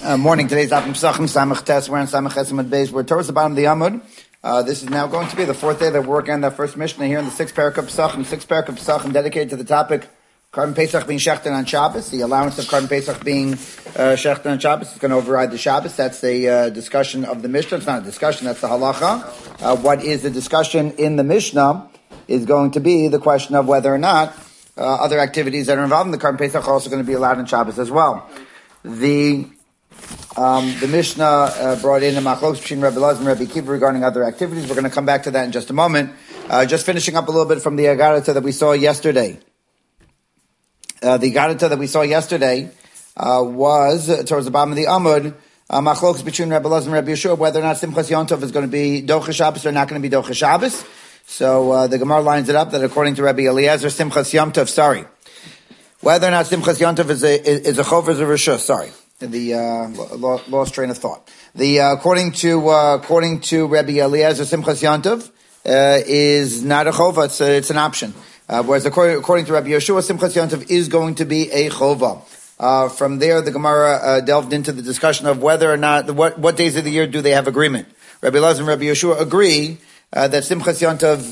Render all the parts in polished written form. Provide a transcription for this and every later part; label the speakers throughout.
Speaker 1: Morning. Today's Daf Pesachim Samach Tes. We're on Samach Chesamad Beis. We're towards the bottom of the Amud. This is now going to be the fourth day that we're working on that first Mishnah here in the sixth parak of Pesachim. Sixth parak of Pesachim dedicated to the topic Karban Pesach being Shechten on Shabbos. The allowance of Karban Pesach being Shechten on Shabbos is going to override the Shabbos. That's a discussion of the Mishnah. It's not a discussion. That's the halacha. What is the discussion in the Mishnah is going to be the question of whether or not other activities that are involved in the Karban Pesach are also going to be allowed on Shabbos as well. The Mishnah brought in a machlokes between Rebbe Elazar and Rebbe Akiva regarding other activities. We're going to come back to that in just a moment. Just finishing up a little bit from the Agarata that we saw yesterday. The Agarata that we saw yesterday was towards the bottom of the Amud, machlokes between Rebbe Elazar and Rebbe Yeshua, whether or not Simchas Yom Tov is going to be Docha Shabbos or not going to be Docha Shabbos. So the Gemara lines it up that according to Rebbe Eliezer, Simchas Yom Tov, whether or not Simchas Yom Tov is a chov or is a reshus, the lost train of thought. According to Rebbe Eliezer, Simchas Yom Tov is not a chova; it's an option. Whereas according to Rebbe Yeshua, Simchas Yom Tov is going to be a chova. From there, the Gemara delved into the discussion of whether or not what days of the year do they have agreement. Rebbe Elazar and Rebbe Yeshua agree that Simchas Yom Tov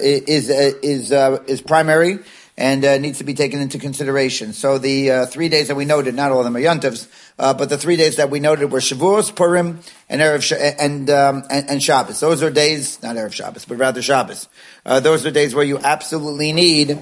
Speaker 1: is primary and needs to be taken into consideration. So the 3 days that we noted, not all of them are Yom Tovs, but the 3 days that we noted were Shavuos, Purim, and Erev and Shabbos. Those are days, not Erev Shabbos, but rather Shabbos. Those are days where you absolutely need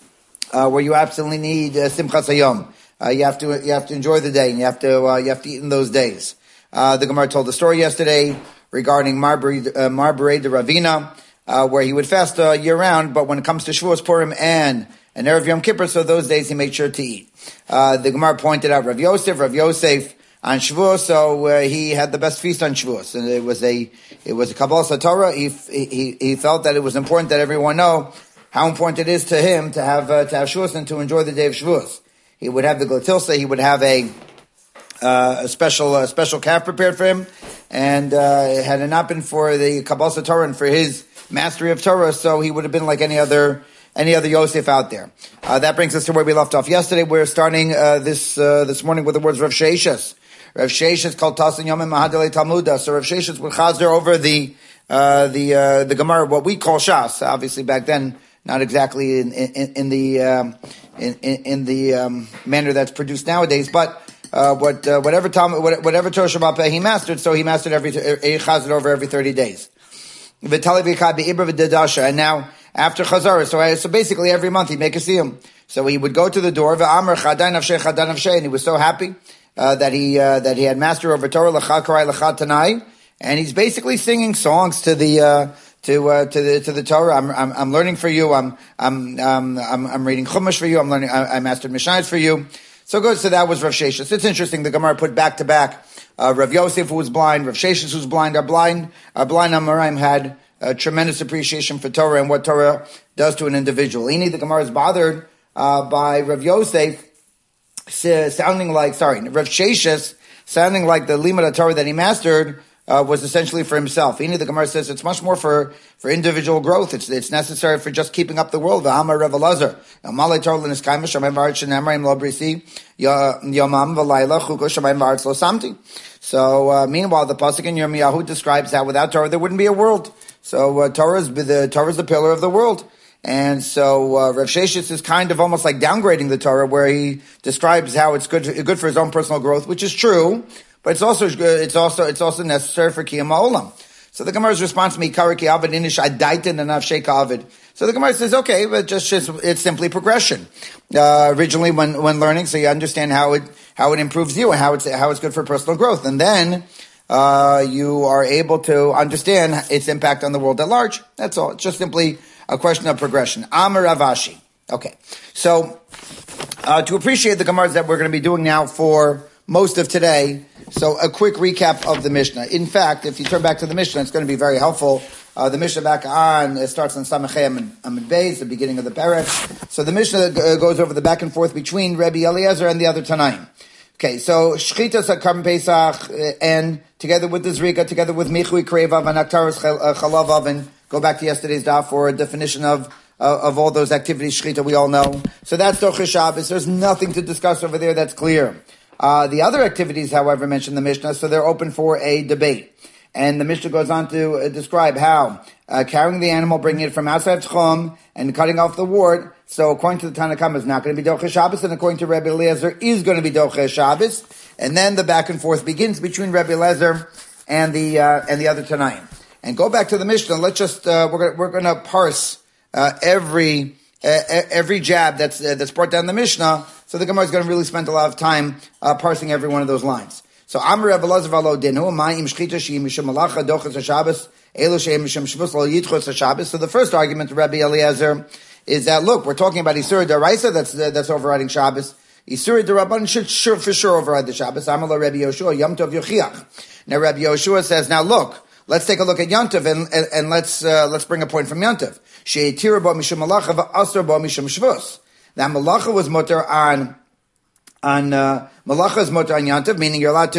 Speaker 1: Simchas Hayom. You have to enjoy the day, and you have to eat in those days. The Gemara told the story yesterday regarding Marbury the Ravina, where he would fast year round, but when it comes to Shavuos, Purim, and Erev Yom Kippur, so those days he made sure to eat. The Gemara pointed out Rav Yosef on Shavuos, so he had the best feast on Shavuos, and it was a Kabbalah Torah. He felt that it was important that everyone know how important it is to him to have Shavuos and to enjoy the day of Shavuos. He would have the glatilsa, he would have a special calf prepared for him, and had it not been for the Kabbalah Torah and for his mastery of Torah, so he would have been like any other Yosef out there. That brings us to where we left off yesterday. We're starting this morning with the words Rav Sheishas. Rav Sheishas called Tasan Yomim Mahadele Talmuda. So Rav Sheishas would chazer over the Gemara, what we call Shas. Obviously, back then, not exactly in the manner that's produced nowadays, but whatever Torah Shabbat he mastered, so he mastered he chazered over every 30 days. And now, after Chazara, so basically every month he'd make a siyum. So he would go to the door, and he was so happy that he had mastery over Torah, l'chad karai, l'chad tanai, and he's basically singing songs to the Torah. I'm learning for you. I'm reading Chumash for you. I'm learning. I mastered Mishnayos for you. So good. So that was Rav Sheshis. It's interesting. The Gemara put back to back Rav Yosef, who was blind, Rav Sheshis, who's blind. Our blind Amoraim had a tremendous appreciation for Torah and what Torah does to an individual. The Gemara is bothered by Rav Yosef Rav Sheshis sounding like the Limud Torah that he mastered was essentially for himself. The Gemara says it's much more for individual growth. It's necessary for just keeping up the world. V'amar Rav Elazar, Amalei Torah l'niskayim v'shamayim v'aretz shenemar im lo brisi yomam v'layla chuko shamayim v'aretz lo samti. So meanwhile, the pasuk in Yirmiyahu describes how without Torah there wouldn't be a world. So Torah is the pillar of the world. And so Rav Sheshis is kind of almost like downgrading the Torah, where he describes how it's good for his own personal growth, which is true. But it's also necessary for Kiyam Ha'olam. So the Gemara's response to me, Kariki Avid Inish Adaitin and Avsheka Avid. So the Gemara says, okay, but it's simply progression. Originally when learning, so you understand how it improves you and how it's good for personal growth. And then you are able to understand its impact on the world at large. That's all. It's just simply a question of progression. Amar Ravashi. Okay. So to appreciate the Gemaras that we're going to be doing now for most of today, so a quick recap of the Mishnah. In fact, if you turn back to the Mishnah, it's going to be very helpful. The Mishnah back on, it starts on Samachay Amid Beis, the beginning of the parak. So the Mishnah goes over the back and forth between Rebbe Eliezer and the other Tanaim. Okay, so Shchitas HaKarban Pesach, and together with the Zrika, together with Michui Krevav and Aktaris Chalavav, and go back to yesterday's daf for a definition of all those activities, Shchita, we all know. So that's Docha Shabbos. There's nothing to discuss over there that's clear. The other activities, however, mentioned in the Mishnah, so they're open for a debate. And the Mishnah goes on to describe how carrying the animal, bringing it from outside Tchum, and cutting off the wart. So according to the Tanna Kama, is not going to be Doche Shabbos, and according to Rabbi Eliezer, is going to be Doche Shabbos. And then the back and forth begins between Rabbi Eliezer and the other Tanaim. And go back to the Mishnah. Let's just we're going to parse every jab that's brought down the Mishnah. So the Gemara is going to really spend a lot of time parsing every one of those lines. So Amar Rabbi Elazar v'lo dinu ma'im shchita she'im mishum malacha dochas haShabbos elu she'im mishum shvus lo yitchos haShabbos. So the first argument to Rabbi Eliezer is that look, we're talking about Isur Daraisa that's overriding Shabbos. Isur Darabanan should for sure override the Shabbos. Amar lo Rabbi Yoshua Yom Tov Yochiach. Now Rabbi Yoshua says, now look, let's take a look at Yom Tov and let's bring a point from Yom Tov. She'etira bo mishum malacha v'asur bo mishum shvus. Now malacha was mutter on malacha is mutter on Yom Tov, meaning you're allowed to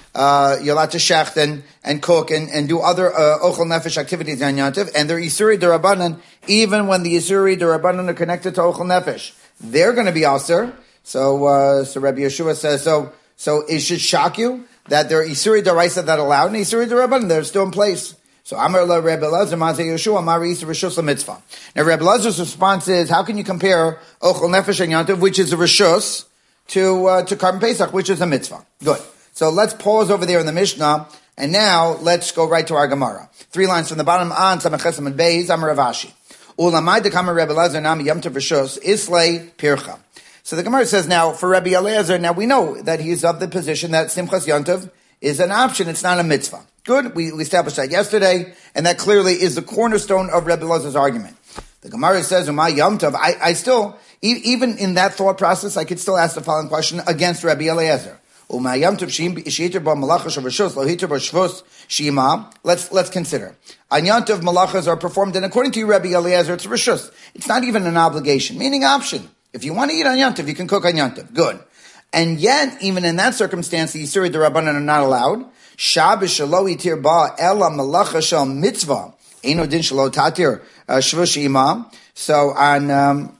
Speaker 1: shecht and cook and do other ochel nefesh activities on Yom Tov, and they're isuri derabanan, even when the isuri derabanan are connected to ochel nefesh, they're going to be aser. So Rabbi Yeshua says, so it should shock you that there are isuri deraisa that allowed and isuri derabanan they're still in place. So Amar la Rabbi Elazar Mazeh Yeshua Amar Yisur Rishus LaMitzvah. Now Rabbi Elazar's response is, how can you compare ochel nefesh and Yom Tov, which is a rishus, to Karban Pesach, which is a mitzvah? Good. So let's pause over there in the Mishnah, and now let's go right to our Gemara. 3 lines from the bottom on Samachesam and Beis Amar Rav Ashi. Ulamai dekama Rabbi Elazar Nami Yom Tov Rishus Islay Pircha. So the Gemara says now for Rabbi Eliezer, now we know that he's of the position that Simchas Yom Tov is an option, it's not a mitzvah. Good, we established that yesterday, and that clearly is the cornerstone of Rabbi Elazar's argument. The Gemara says, Umay Yom Tov, I still, even in that thought process, I could still ask the following question against Rabbi Eliezer. Umay Yom Tov, she'iter ba malachas of rishus, lo hiter ba shvus, she'ima. Let's consider. On Yom Tov, malachas are performed, and according to Rabbi Eliezer, it's rishus. It's not even an obligation, meaning option. If you want to eat on Yom Tov, you can cook on Yom Tov. Good. And yet, even in that circumstance, the Yisuri D'Rabbanan are not allowed. Shabbos shelo itir ba ela malacha shel mitzvah. Eino din shelo tatir shvush imam. So on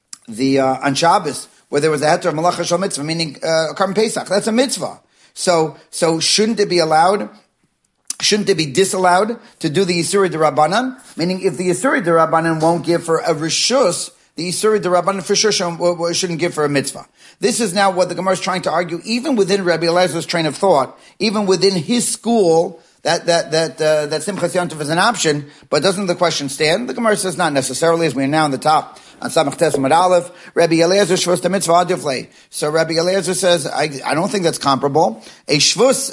Speaker 1: Shabbos, where there was a heter of malacha shel mitzvah, meaning Karban Pesach, that's a mitzvah. So shouldn't it be allowed? Shouldn't it be disallowed to do the Yisuri D'Rabbanan? Meaning, if the Yisuri D'Rabbanan won't give for a rishus, the Yisuri D'Rabbanan for sure shouldn't give for a mitzvah. This is now what the Gemara is trying to argue, even within Rabbi Elazar's train of thought, even within his school, that Simchas Yom Tov is an option, but doesn't the question stand? The Gemara says not necessarily, as we are now on the top, on Samach Tes Amud Aleph, Rabbi Eliezer shvus the mitzvah adivlei. So Rabbi Eliezer says, I don't think that's comparable. A shvus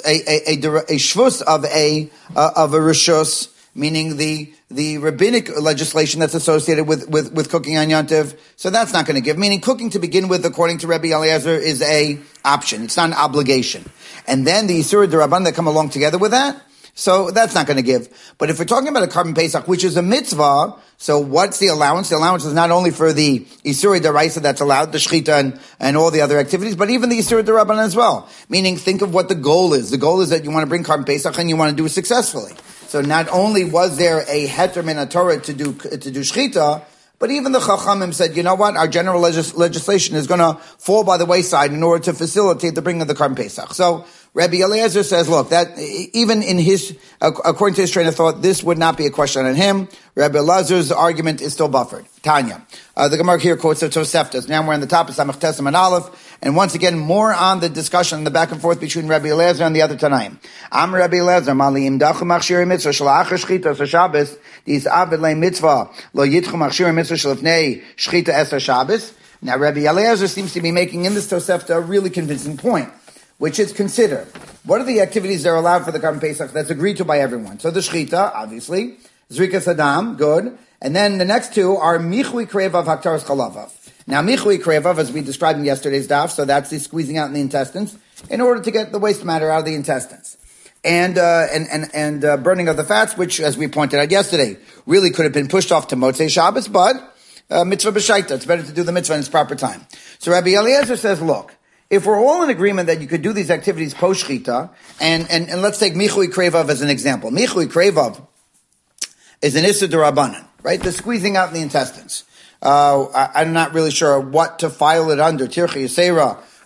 Speaker 1: of a rishus, meaning the rabbinic legislation that's associated with cooking on Yom Tov. So that's not going to give. Meaning cooking to begin with, according to Rabbi Eliezer, is a option. It's not an obligation. And then the Yisur D'Rabbanan that come along together with that, so that's not going to give. But if we're talking about a Karban Pesach, which is a mitzvah, so what's the allowance? The allowance is not only for the Yisur D'Raisa that's allowed, the Shechita and all the other activities, but even the Yisur D'Rabbanan as well. Meaning, think of what the goal is. The goal is that you want to bring Karban Pesach and you want to do it successfully. So not only was there a heter min Torah to do shchita, but even the Chachamim said, you know what, our general legislation is going to fall by the wayside in order to facilitate the bringing of the Karban Pesach. So Rabbi Eliezer says, look, that even in his, according to his train of thought, this would not be a question on him. Rabbi Elazar's argument is still buffered. Tanya. The Gemara here quotes the Toseftas. Now we're on the top of Samach Tes Amud Aleph. And once again, more on the discussion, the back and forth between Rabbi Eliezer and the other Tanaim. Am Rabbi Eliezer, Maliim Dachu Machshir Mitzvah Shalach Shchita Shabbos, Dis Avid Le Mitzvah, Lo Yitchu Machshir Mitzvah Shalifnei Shchita Es Shabbos. Now Rabbi Eliezer seems to be making in this Tosefta a really convincing point, which is consider, what are the activities that are allowed for the Karban Pesach that's agreed to by everyone? So the Shchita, obviously, Zrikas Adam, good. And then the next two are Michui Krevav Haktaras Chalavav. Now, Michui Krevav, as we described in yesterday's daf, so that's the squeezing out in the intestines, in order to get the waste matter out of the intestines. And burning of the fats, which, as we pointed out yesterday, really could have been pushed off to Motzei Shabbos, but mitzvah b'shaita, it's better to do the mitzvah in its proper time. So Rabbi Eliezer says, look, if we're all in agreement that you could do these activities post-shchita, and let's take Michui Krevav as an example. Michui Krevav is an Issa D'Rabbanan, right? The squeezing out in the intestines. I'm not really sure what to file it under, Tircha Yisera,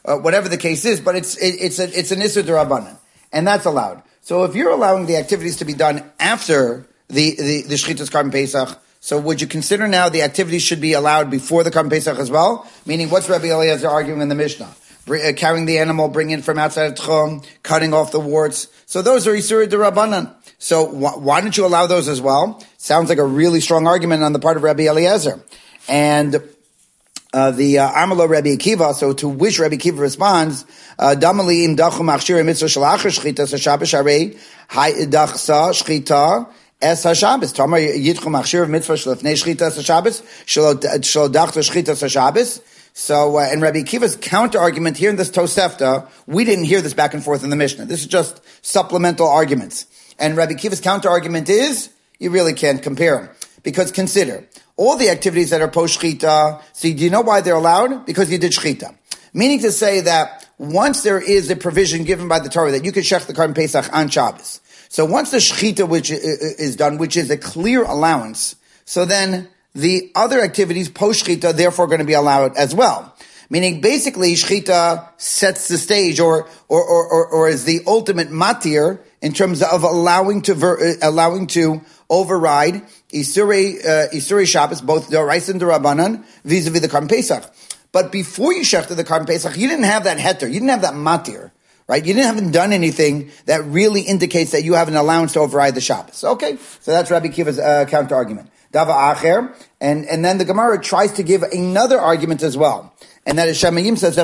Speaker 1: whatever the case is, but it's an Issur D'Rabbanan, and that's allowed. So if you're allowing the activities to be done after the Shchitas Karban Pesach, so would you consider now the activities should be allowed before the Karban Pesach as well? Meaning, what's Rabbi Eliezer arguing in the Mishnah? Carrying the animal, bringing it from outside of Tchum, cutting off the warts. So those are Issur D'Rabbanan. So why don't you allow those as well? Sounds like a really strong argument on the part of Rabbi Eliezer. And the Amalo Rabbi Akiva, so to which Rabbi Akiva responds, Damali im dachu machshir mitzvah shalachar shchita shabbos harei ha'idachsa shchita es haShabbos. Tamar yitchu machshir mitzvah shlefnei shchita es haShabbos shelo dachta shchita es haShabbos. So, and Rabbi Akiva's counter-argument here in this Tosefta, we didn't hear this back and forth in the Mishnah. This is just supplemental arguments. And Rabbi Akiva's counter-argument is, you really can't compare them. Because consider, all the activities that are post-shchita, see, do you know why they're allowed? Because you did shchita. Meaning to say that once there is a provision given by the Torah that you can shech the Karban Pesach on Shabbos. So once the shchita which is done, which is a clear allowance, so then the other activities post-shchita therefore going to be allowed as well. Meaning basically shchita sets the stage or is the ultimate matir in terms of allowing to override Isurei Shabbos, both D'Oraisa and D'Rabbanan, vis-a-vis the Karban Pesach. But before you shechted the Karban Pesach, you didn't have that heter, you didn't have that matir, right? You haven't done anything that really indicates that you have an allowance to override the Shabbos. Okay, so that's Rabbi Akiva's counter-argument. Dava Acher, and then the Gemara tries to give another argument as well. And that is Shamayim says,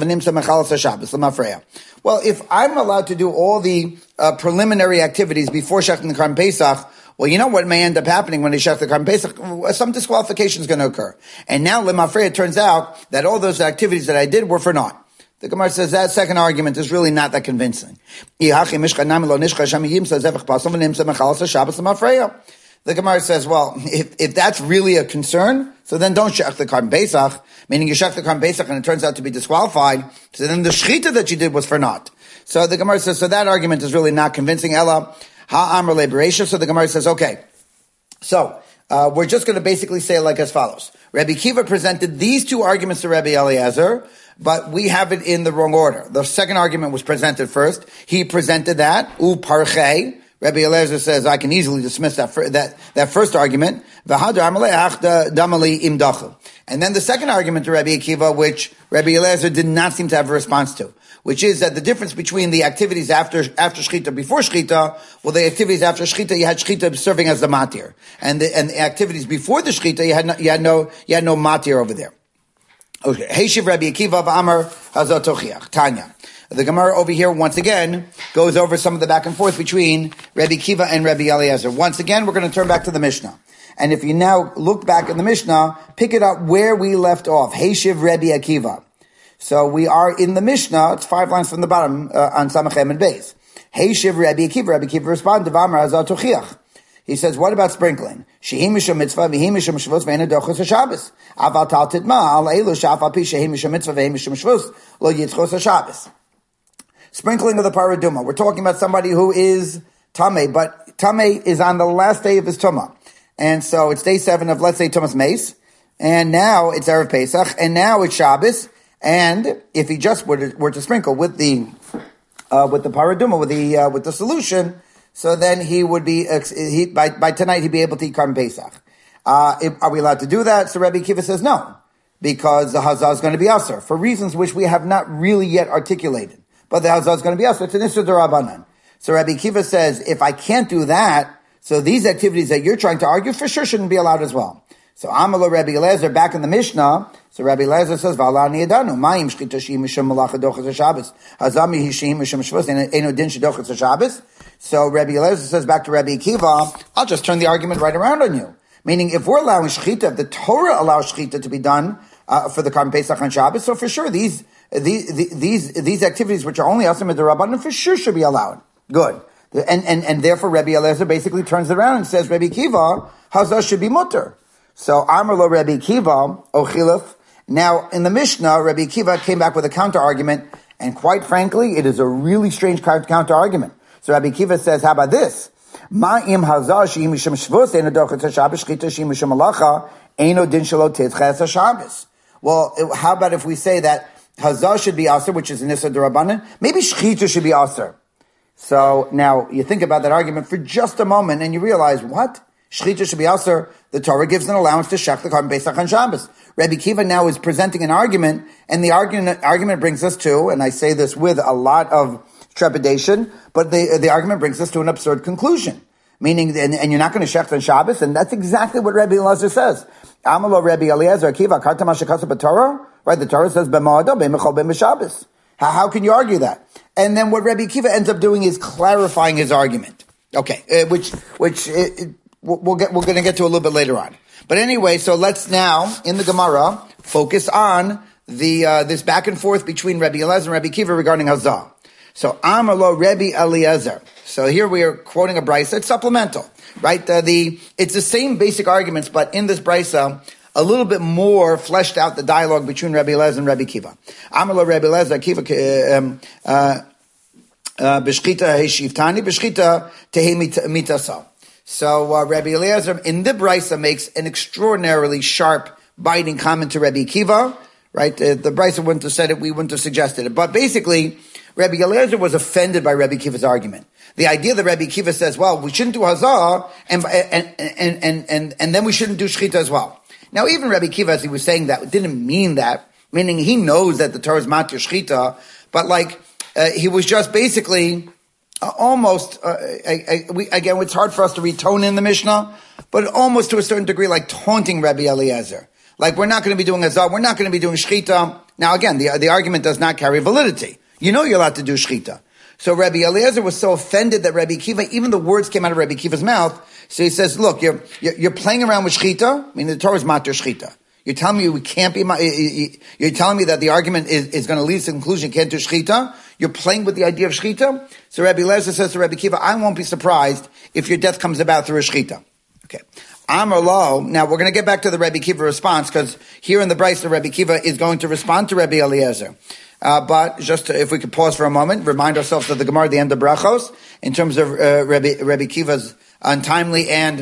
Speaker 1: well, if I'm allowed to do all the preliminary activities before shechting the Karban Pesach, well, you know what may end up happening when they shech the Karban Pesach? Some disqualification is going to occur. And now, Lemafreya, it turns out that all those activities that I did were for naught. The Gemara says that second argument is really not that convincing. The Gemara says, well, if that's really a concern, so then don't shech the Karban Pesach, meaning you shech the Karban Pesach and it turns out to be disqualified, so then the shechita that you did was for naught. So the Gemara says, so that argument is really not convincing. Ella, ha'amr le'bereisha. So the Gemara says, okay. So, we're just going to basically say it like as follows. Rabbi Akiva presented these two arguments to Rabbi Eliezer, but we have it in the wrong order. The second argument was presented first. He presented that, parchei. Rabbi Eliezer says, I can easily dismiss that first argument. And then the second argument to Rabbi Akiva, which Rabbi Eliezer did not seem to have a response to, which is that the difference between the activities after Shchita, before Shchita, well, the activities after Shchita, you had Shchita serving as the matir. And the activities before the Shchita, you had no matir over there. Okay. Heishiv Rabbi Akiva v'amar hazot tochiach. Tanya. The Gemara over here, once again, goes over some of the back and forth between Rabbi Akiva and Rabbi Eliezer. Once again, we're going to turn back to the Mishnah. And if you now look back in the Mishnah, pick it up where we left off. Heishiv Rabbi Akiva. So we are in the Mishnah, it's 5 lines from the bottom, on Samachem and Beis. Heishiv Rabbi Akiva. Rabbi Akiva responded, V'amar hazat tochiach. He says, what about sprinkling? Shehi mishum mitzvah, v'hi mishum shvus, v'hen adochos haShabbos. Aval tal titma, al eilu shaf al pi shehi mishum mitzvah, v'hi mishum shvus, lo yitzchos haShabbos. Sprinkling of the paraduma. We're talking about somebody who is Tameh, but Tameh is on the last day of his Tumah. And so it's day 7 of, let's say, Tumas Meis. And now it's Erev Pesach. And now it's Shabbos. And if he just were to sprinkle with the paraduma, with the solution, so then he would be, by tonight he'd be able to eat Karban Pesach. Are we allowed to do that? So Rabbi Akiva says no. Because the Hazah is going to be Asur. For reasons which we have not really yet articulated. But the Hazah is going to be Asur. It's an Issur D'Rabbanan. So Rabbi Akiva says, if I can't do that, so these activities that you're trying to argue for sure shouldn't be allowed as well. So Amalo Rabbi Eliezer, back in the Mishnah, so Rabbi Eliezer says, V'ala niyadanu, ma'im shchita she'im mishum malacha dochas haShabbos, hazami hi she'im mishum shvus, eno din shedochas haShabbos. So Rabbi Eliezer says back to Rabbi Akiva, I'll just turn the argument right around on you. Meaning, if we're allowing shchita, if the Torah allows shchita to be done for the Karban Pesach on Shabbos, so for sure these activities which are only Asur D'Rabbanan for sure should be allowed. Good. And therefore Rabbi Eliezer basically turns it around and says Rabbi Akiva, Hazah should be mutter. So Amar lo Rabbi Akiva, Ochilif. Now in the Mishnah, Rabbi Akiva came back with a counter argument, and quite frankly, it is a really strange counter argument. So Rabbi Akiva says, how about this? Ma'im Hazah she'im mishum shvus eno dochas haShabbos shchita she'im mishum malacha eno din shelo titches haShabbos. Well, how about if we say that Hazah should be aser, which is an issa d'Rabbanan. Maybe shchita should be aser. So now you think about that argument for just a moment and you realize, what? Shchita should be aser. The Torah gives an allowance to shech the carbon Pesach on Shabbos. Rabbi Kiva now is presenting an argument, and the argument brings us to, and I say this with a lot of trepidation, but the argument brings us to an absurd conclusion. Meaning, and you're not going to shech on Shabbos, and that's exactly what Rabbi Elazar says. Amalo Rabbi Eliezer Akiva Karta Mashakasa b'Torah. Right, the Torah says b'Mo'adah b'Michal b'Shabbos. How can you argue that? And then what Rabbi Akiva ends up doing is clarifying his argument. Okay, which we're going to get to a little bit later on. But anyway, so let's now in the Gemara focus on this back and forth between Rabbi Eliezer and Rabbi Akiva regarding Hazah. So Amalo Rabbi Eliezer. So here we are quoting a brisa. It's supplemental, right? It's the same basic arguments, but in this brisa, a little bit more fleshed out the dialogue between Rabbi Eliezer and Rabbi Akiva. Amalo Rabbi Eliezer Akiva b'shchita heshivtani b'shchita tehe mitasal. So Rabbi Eliezer in the brisa makes an extraordinarily sharp, biting comment to Rabbi Akiva. Right? The brisa wouldn't have said it. We wouldn't have suggested it. But basically, Rabbi Eliezer was offended by Rabbi Akiva's argument. The idea that Rabbi Akiva says, well, we shouldn't do hazah, and then we shouldn't do shchita as well. Now, even Rabbi Akiva, as he was saying that, didn't mean that, meaning he knows that the Torah is matir shchita, but he was just basically almost, again, it's hard for us to read tone in the Mishnah, but almost to a certain degree, like taunting Rabbi Eliezer. Like, we're not going to be doing hazah, we're not going to be doing shchita. Now, again, the argument does not carry validity. You know you're allowed to do shchita. So Rabbi Eliezer was so offended that Rabbi Akiva, even the words came out of Rabbi Akiva's mouth. So he says, look, you're playing around with shchita. I mean, the Torah is matir shchita. You're telling me we can't be, you're telling me that the argument is going to lead to the conclusion you can't do shchita. You're playing with the idea of shchita. So Rabbi Eliezer says to Rabbi Akiva, I won't be surprised if your death comes about through a shchita. Okay. Amar lo. Now we're going to get back to the Rabbi Akiva response, because here in the brisa, the Rabbi Akiva is going to respond to Rabbi Eliezer. But just if we could pause for a moment, remind ourselves of the Gemara at the end of Brachos in terms of Rabbi Akiva's untimely and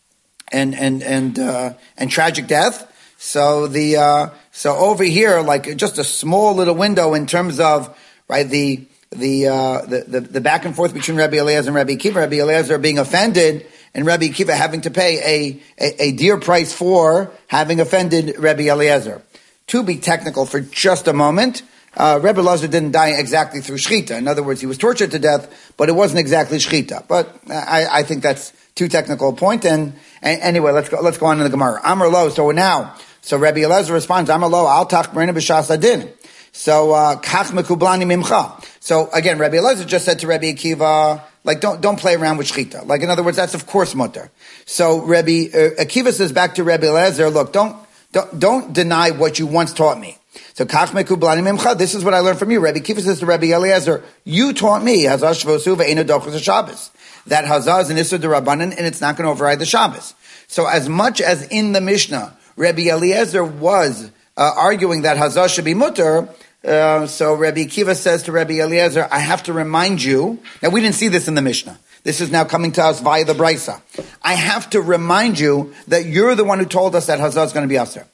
Speaker 1: tragic death. So so over here, like just a small little window in terms of right the back and forth between Rabbi Eliezer and Rabbi Akiva. Rabbi Eliezer being offended, and Rabbi Akiva having to pay a dear price for having offended Rabbi Eliezer. To be technical for just a moment, Rabbi Eliezer didn't die exactly through shchita. In other words, he was tortured to death, but it wasn't exactly shchita. But I think that's too technical a point. And anyway, let's go on in the Gemara. Amar lo. So Rabbi Eliezer responds, Amar lo al tach brena b'shas adin. So kach mekublani mimcha. So again, Rabbi Eliezer just said to Rabbi Akiva, like don't play around with shchita. Like in other words, that's of course mutter. So Rabbi Akiva says back to Rabbi Eliezer, look, don't deny what you once taught me. So kach mekublani mimcha. This is what I learned from you. Rabbi Akiva says to Rabbi Eliezer, you taught me hazah shvosu ve'eino dochos Shabbos. That hazah is an issa d'Rabbanan and it's not going to override the Shabbos. So as much as in the Mishnah, Rabbi Eliezer was arguing that hazah should be mutter. So Rabbi Akiva says to Rabbi Eliezer, I have to remind you. Now we didn't see this in the Mishnah. This is now coming to us via the brisa. I have to remind you that you're the one who told us that hazah is going to be aser.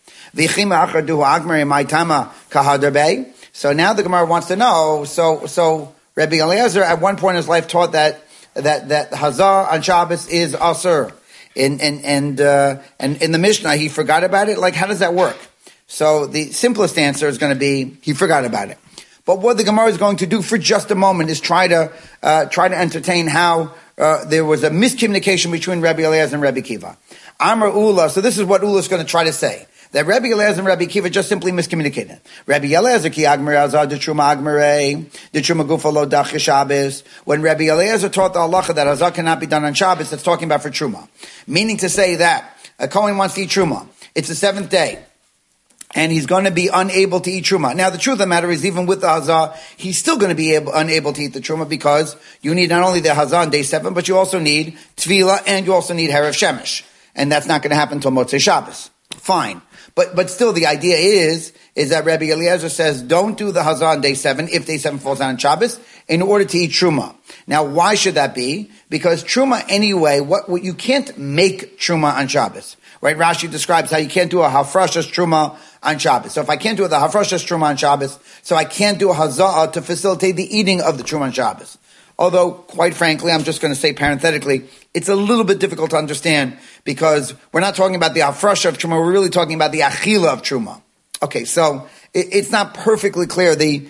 Speaker 1: So now the Gemara wants to know. So Rabbi Eliezer at one point in his life taught that hazah on Shabbos is aser. And in the Mishnah he forgot about it. Like, how does that work? So the simplest answer is going to be he forgot about it. But what the Gemara is going to do for just a moment is try to entertain how there was a miscommunication between Rabbi Eliezer and Rabbi Akiva. Amar Ula. So this is what Ula is going to try to say. That Rabbi Eliezer and Rabbi Akiva just simply miscommunicated. Rabbi Eliezer ki agmer azar de truma agmerei de truma gufa lo dach Shabbos. When Rabbi Eliezer taught the halacha that hazah cannot be done on Shabbos, that's talking about for truma, meaning to say that a kohen wants to eat truma. It's the seventh day, and he's going to be unable to eat truma. Now, the truth of the matter is, even with the hazah, he's still going to be unable to eat the truma, because you need not only the hazah on day 7, but you also need tefillah and you also need herav shemesh, and that's not going to happen until Motzei Shabbos. Fine. But still, the idea is that Rabbi Eliezer says, don't do the hazah on day 7 if day 7 falls on Shabbos in order to eat truma. Now, why should that be? Because truma anyway, what you can't make truma on Shabbos, right? Rashi describes how you can't do a hafrashas truma on Shabbos. So if I can't do the hafrashas truma on Shabbos, so I can't do a haza'ah to facilitate the eating of the truma on Shabbos. Although, quite frankly, I'm just going to say parenthetically, it's a little bit difficult to understand because we're not talking about the hafrasha of truma, we're really talking about the achila of truma. Okay, so it's not perfectly clear the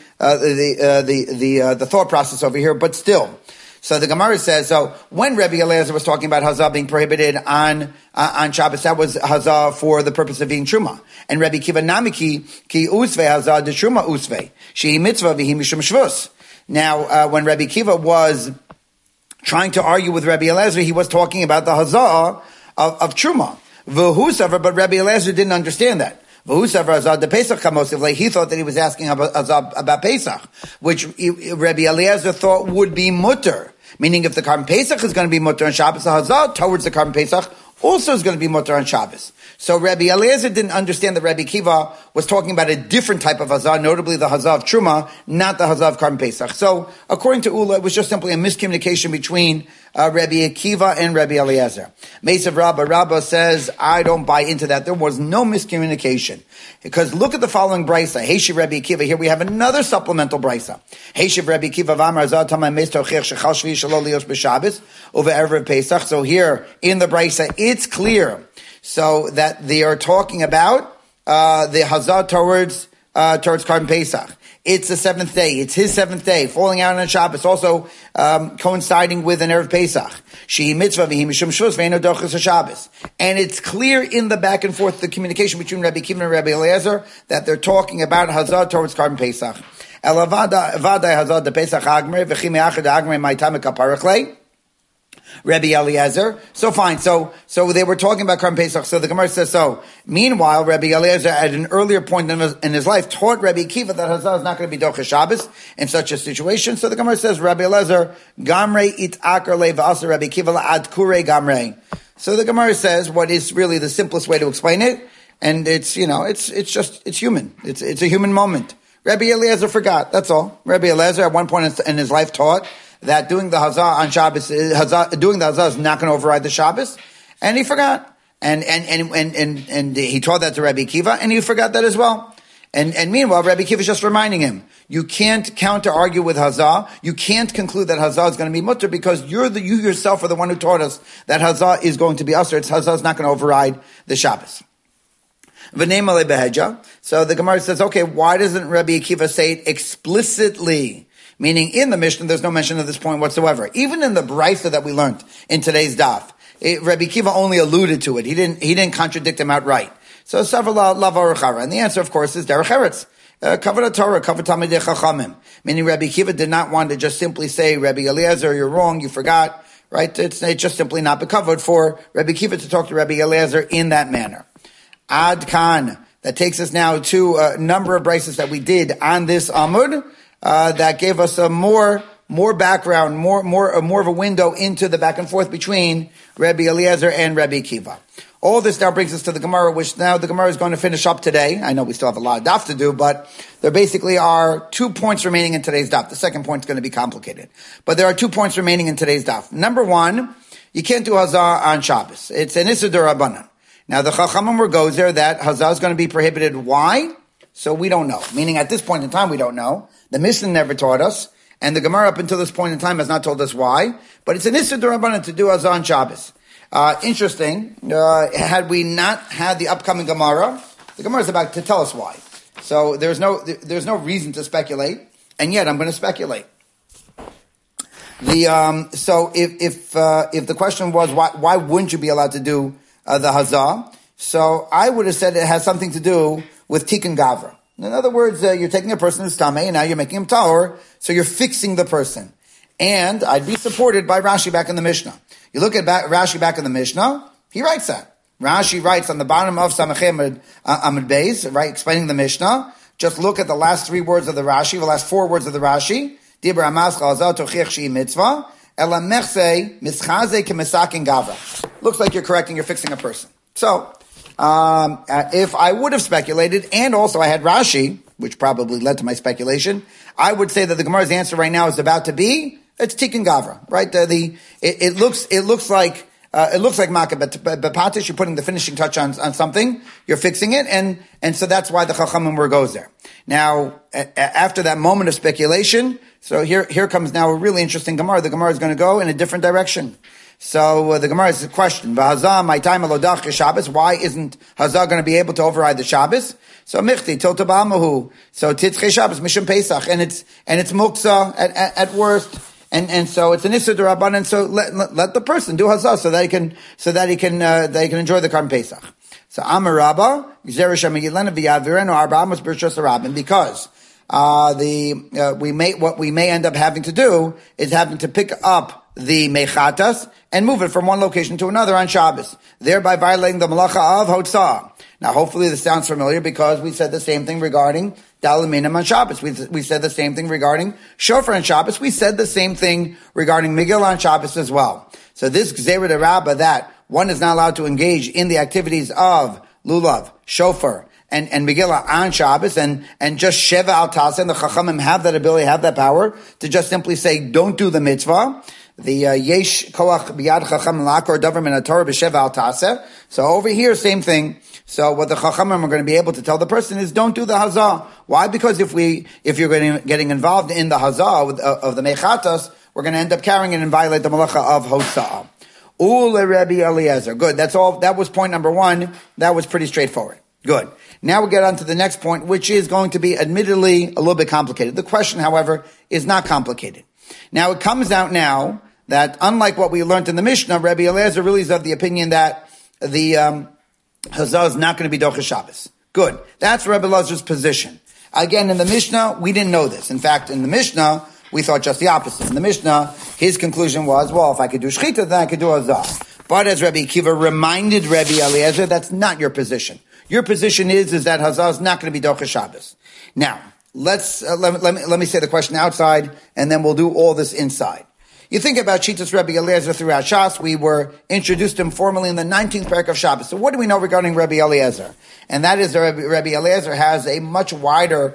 Speaker 1: thought process over here, but still. So the Gemara says, so when Rabbi Eliezer was talking about hazah being prohibited on Shabbos, that was hazah for the purpose of eating truma. And Rabbi Kiva namiki ki usve hazah de truma usve shehi mitzvah v'hi mishum shvus. Now, when Rabbi Kiva was trying to argue with Rabbi Eliezer, he was talking about the hazah of truma. V'husavar, but Rabbi Eliezer didn't understand that. V'husavar hazah de Pesach kamosiv, like he thought that he was asking about Pesach, which Rabbi Eliezer thought would be mutter. Meaning if the Karban Pesach is going to be mutter on Shabbos, the hazah towards the Karban Pesach also is going to be mutter on Shabbos. So Rabbi Eliezer didn't understand that Rabbi Kiva was talking about a different type of hazah, notably the hazah of Truma, not the hazah of Karban Pesach. So according to Ula, it was just simply a miscommunication between Rabbi Akiva and Rabbi Eliezer. Mesav Rabba says, I don't buy into that. There was no miscommunication. Because look at the following brisa. Heishiv Rabbi Akiva. Here we have another supplemental brisa. Heishiv Rabbi Akiva v'amar hazah tamay mes tochech shechal shvi shelo lios b'Shabbos uve erev Pesach. So here in the brisa, it's clear. So that they are talking about the hazah towards Karban Pesach. It's the seventh day. It's his seventh day, falling out on Shabbos, also coinciding with an Erev Pesach. Shehi mitzvah v'hi mishum shvus ve'eno dochas haShabbos. And it's clear in the back and forth, the communication between Rabbi Kiva and Rabbi Eliezer, that they're talking about hazah towards Karban Pesach. Elavadai hazah de Pesach agmer v'chi me'achad agmer ma'itame kaparachlei. Rabbi Eliezer. So fine. So they were talking about Karban Pesach. So the Gemara says so. Meanwhile, Rabbi Eliezer at an earlier point in his life taught Rabbi Akiva that hazah is not going to be dochas Shabbos in such a situation. So the Gemara says Rabbi Eliezer gamrei it akar le v'asa Rabbi Akiva la'ad kure gamrei. So the Gemara says what is really the simplest way to explain it, and it's human. It's a human moment. Rabbi Eliezer forgot. That's all. Rabbi Eliezer at one point in his life taught that doing the hazah on Shabbos, doing the hazah is not going to override the Shabbos, and he forgot, and he taught that to Rabbi Akiva, and he forgot that as well. And meanwhile, Rabbi Akiva is just reminding him, you can't counter argue with hazah. You can't conclude that hazah is going to be mutter because you yourself are the one who taught us that hazah is going to be usher. Hazah is not going to override the Shabbos. So the Gemara says, okay, why doesn't Rabbi Akiva say it explicitly? Meaning in the Mishnah, there's no mention of this point whatsoever. Even in the brisa that we learned in today's daf, Rabbi Akiva only alluded to it. He didn't contradict him outright. So several lavarachara. And the answer, of course, is derech eretz. Kavod Torah, kavod Talmidei Chachamim. Meaning Rabbi Akiva did not want to just simply say, Rabbi Eliezer, you're wrong, you forgot. Right? It's just simply not bekavod for Rabbi Akiva to talk to Rabbi Eliezer in that manner. Ad kan. That takes us now to a number of brises that we did on this Amud. That gave us a more background, more of a window into the back and forth between Rabbi Eliezer and Rabbi Akiva. All this now brings us to the Gemara, which now the Gemara is going to finish up today. I know we still have a lot of daf to do, but there basically are 2 points remaining in today's daf. The second point is going to be complicated, but there are 2 points remaining in today's daf. Number 1, you can't do hazah on Shabbos. It's an issa d'Rabbanan. Now the Chachamim were goes there that hazah is going to be prohibited. Why? So we don't know. Meaning at this point in time we don't know. The Mishnah never taught us, and the Gemara up until this point in time has not told us why. But it's an issa d'Rabbanan to do hazah on Shabbos. Interesting. Had we not had the upcoming Gemara, the Gemara is about to tell us why. So there's no reason to speculate, and yet I'm going to speculate. So if the question was why wouldn't you be allowed to do the hazah? So I would have said it has something to do with tikkun gavra. In other words, you're taking a person who's tamei and now you're making him tahor, so you're fixing the person. And I'd be supported by Rashi back in the Mishnah. You look at Rashi back in the Mishnah, he writes that. Rashi writes on the bottom of Samachem Amud Beis, right, explaining the Mishnah. Just look at the last 3 words of the Rashi, the last 4 words of the Rashi. Dibra Amascha Hazah Tochiach Shehi Mitzvah. Ela Mechse Mischaze Kemesakin Gavra. Looks like you're correcting, you're fixing a person. So, if I would have speculated, and also I had Rashi, which probably led to my speculation, I would say that the Gemara's answer right now is about to be It's Tikkun Gavra, right? It looks like Makkah, but Patish, you're putting the finishing touch on something, you're fixing it, and so that's why the Chachamim word goes there. Now, after that moment of speculation, so here comes now a really interesting Gemara. The Gemara is going to go in a different direction. So the Gemara is a question: V'hazah my time alodach Shabbos. Why isn't Hazah going to be able to override the Shabbos? So michti tilta ba'amahu. So titzchei Shabbos mishum Pesach, and it's muksa at worst. And so it's an issur d'Rabbanan. So let the person do Hazah so that he can enjoy the Karban Pesach. So Amar Rabba Gzeresh Amigilena v'Yavirenu Arba Amos B'Rishos Rabbin, because what we may end up having to do is having to pick up the mechatas and move it from one location to another on Shabbos, thereby violating the malacha of hotzah. Now, hopefully this sounds familiar, because we said the same thing regarding Dalaminim on Shabbos. We said the same thing regarding Shofar on Shabbos. We said the same thing regarding Megillah on Shabbos as well. So this Gzeira de Rabbah, that one is not allowed to engage in the activities of Lulav, Shofar, and Megillah on Shabbos, and just Sheva al Tasa, and the Chachamim have that ability, have that power to just simply say, don't do the mitzvah. The Yesh Koach Biyad Chacham Lakor Davar Min HaTorah B'Sheva al Taseh. So over here, same thing. So what the Chachamim are going to be able to tell the person is, don't do the Hazah. Why? Because if you're getting involved in the Hazah of the Mechatas, we're going to end up carrying it and violate the Malacha of Hotzah. Ule Rabbi Eliezer. Good. That's all. That was point number one. That was pretty straightforward. Good. Now we get on to the next point, which is going to be admittedly a little bit complicated. The question, however, is not complicated. Now it comes out now that unlike what we learned in the Mishnah, Rabbi Eliezer really is of the opinion that the Hazah is not going to be Docha Shabbos. Good. That's Rabbi Elazar's position. Again, in the Mishnah, we didn't know this. In fact, in the Mishnah, we thought just the opposite. In the Mishnah, his conclusion was, well, if I could do Shechita, then I could do Hazah. But as Rabbi Akiva reminded Rabbi Eliezer, that's not your position. Your position is that Hazah is not going to be Docha Shabbos. Now, let me say the question outside, and then we'll do all this inside. You think about Shitas Rabbi Eliezer throughout Shas. We were introduced to him formally in the 19th parak of Shabbos. So what do we know regarding Rabbi Eliezer? And that is that Rabbi Eliezer has a much wider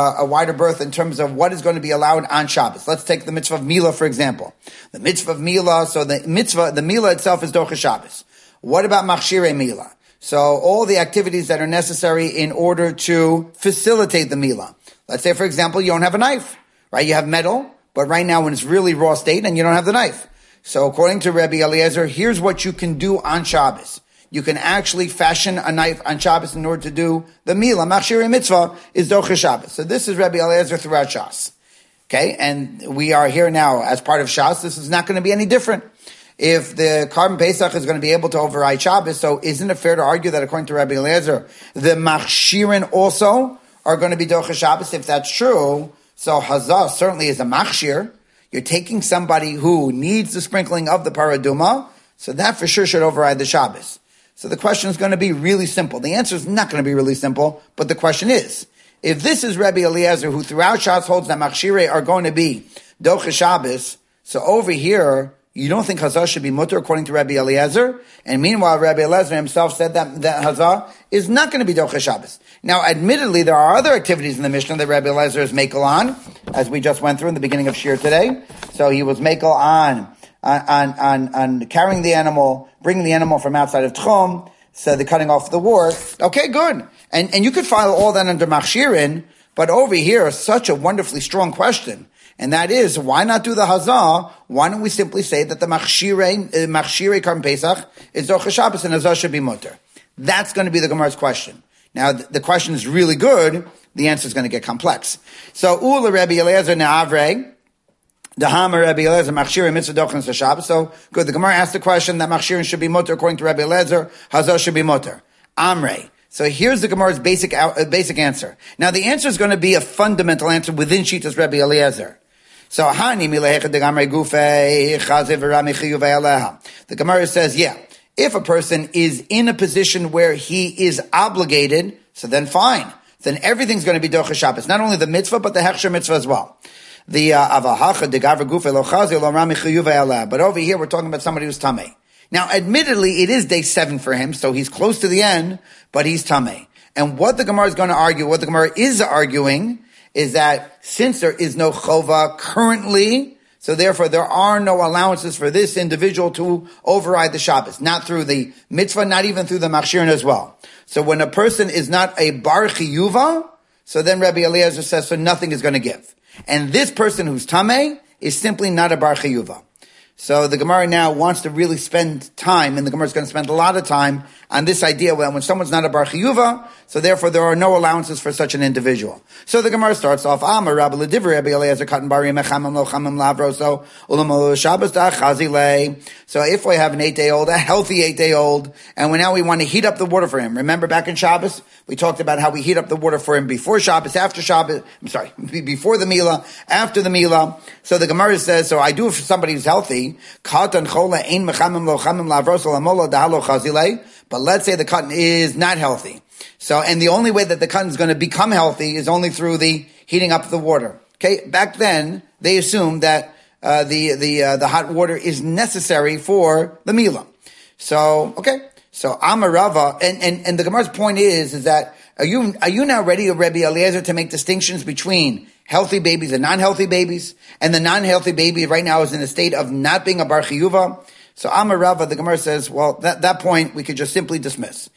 Speaker 1: berth in terms of what is going to be allowed on Shabbos. Let's take the mitzvah of Milah, for example. The mitzvah of Milah, so the Milah itself is Docha Shabbos. What about Machshirei Milah? So all the activities that are necessary in order to facilitate the Milah. Let's say, for example, you don't have a knife, right? You have metal, but right now when it's really raw state and you don't have the knife. So according to Rabbi Eliezer, here's what you can do on Shabbos. You can actually fashion a knife on Shabbos in order to do the Milah. Machshirei mitzvah is Docha Shabbos. So this is Rabbi Eliezer throughout Shas. Okay, and we are here now as part of Shas. This is not going to be any different. If the Karban Pesach is going to be able to override Shabbos, so isn't it fair to argue that according to Rabbi Eliezer, the Machshirin also are going to be Docha Shabbos? If that's true, so Hazah certainly is a Machshir. You're taking somebody who needs the sprinkling of the Paraduma, so that for sure should override the Shabbos. So the question is going to be really simple. The answer is not going to be really simple, but the question is, if this is Rabbi Eliezer, who throughout Shas holds that Machshirei are going to be Docha Shabbos, so over here, you don't think Hazah should be mutter according to Rabbi Eliezer? And meanwhile, Rabbi Eliezer himself said that Hazah is not going to be Docha Shabbos. Now, admittedly, there are other activities in the Mishnah that Rabbi Eliezer is makel on, as we just went through in the beginning of Shir today. So he was makel on carrying the animal, bringing the animal from outside of Tchum, so the cutting off the wart. Okay, good. And you could file all that under Machshirin, but over here, such a wonderfully strong question. And that is, why not do the Hazah? Why don't we simply say that the Machshirei Karban Pesach is Docha Shabbos and Hazah should be mutter? That's going to be the Gemara's question. Now, the question is really good. The answer is going to get complex. So, Ula Rabbi Eliezer Ne'avrei, the Hamar Rabbi Eliezer Machshirei Mitzvah Docha Shabbos. So, good. The Gemara asked the question that Machshirin should be mutter according to Rabbi Eliezer. Hazah should be mutter. Amrei. So here's the Gemara's basic answer. Now, the answer is going to be a fundamental answer within Shitas Rabbi Eliezer. So, the Gemara says, yeah, if a person is in a position where he is obligated, so then fine. Then everything's going to be Docha Shabbos. Not only the mitzvah, but the Hechsher mitzvah as well. But over here, we're talking about somebody who's Tameh. Now, admittedly, it is day 7 for him, so he's close to the end, but he's Tameh. And what the Gemara is going to argue, what the Gemara is arguing, is that since there is no chova currently, So therefore, there are no allowances for this individual to override the Shabbos, not through the mitzvah, not even through the machshirin as well. So when a person is not a bar chiyuva, so then Rabbi Eliezer says, so nothing is going to give. And this person who's tameh is simply not a bar chiyuva. So the Gemara now wants to really spend time, and the Gemara is going to spend a lot of time on this idea when someone's not a bar chiyuva, so therefore there are no allowances for such an individual. So the Gemara starts off, Amar Rabbi L'Divrei Rabbi Eliezer Katan Bari Mechamim Lo Chamim Lavroso Ulam Shabbos Da'achazile. So if we have an 8-day-old, a healthy 8-day-old, and now we want to heat up the water for him. Remember back in Shabbos, we talked about how we heat up the water for him before Shabbos, after Shabbos, before the Milah, after the Milah. So the Gemara says, so I do it for somebody who's healthy, Katan Chola Ein Mechamim Lo Chamim Lavroso Lamola Da'alo Chazile. But let's say the cotton is not healthy. So, and the only way that the cotton is going to become healthy is only through the heating up of the water. Okay. Back then, they assumed that, the hot water is necessary for the Milah. So, okay. So, Amarava, and the Gemara's point is that, are you now ready, Rabbi Eliezer, to make distinctions between healthy babies and non-healthy babies? And the non-healthy baby right now is in a state of not being a bar chiyuva. So Amar Rava, the Gemara says, well, that point we could just simply dismiss.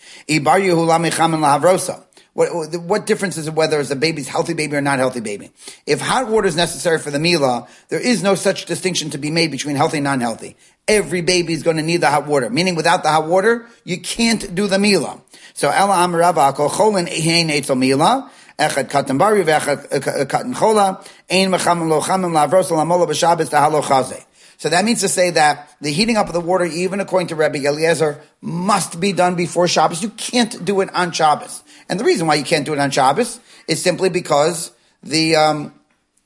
Speaker 1: What difference is it whether it's a baby's healthy baby or not healthy baby? If hot water is necessary for the Milah, there is no such distinction to be made between healthy and non-healthy. Every baby is going to need the hot water, meaning without the hot water, you can't do the Milah. So Ela Amar Rava, kol cholin ein etzel Milah, echad katan bari ve'echad katan chola, ein mechamim lo chamim lavros lamola b'shabbos tahalo chazeh. So that means to say that the heating up of the water, even according to Rabbi Eliezer, must be done before Shabbos. You can't do it on Shabbos. And the reason why you can't do it on Shabbos is simply because because